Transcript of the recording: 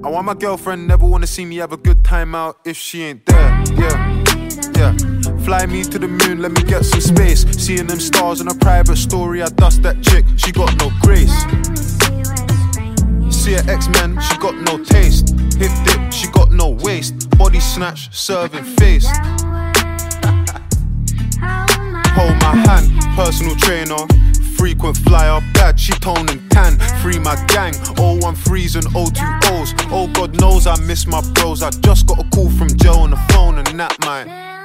I want my girlfriend, never wanna see me have a good time out if she ain't there, yeah. Fly me to the moon, let me get some space. Seeing them stars in a private story, I dust that chick, she got no grace. See her X-Men, she got no taste. Hip dip, she got no waist. Body snatch, serving face. Hold my hand, personal trainer. Frequent flyer, bad, she tone and tan. Free my gang, 013s and 020s. Oh God knows I miss my bros. I just got a call from Joe on the phone and that might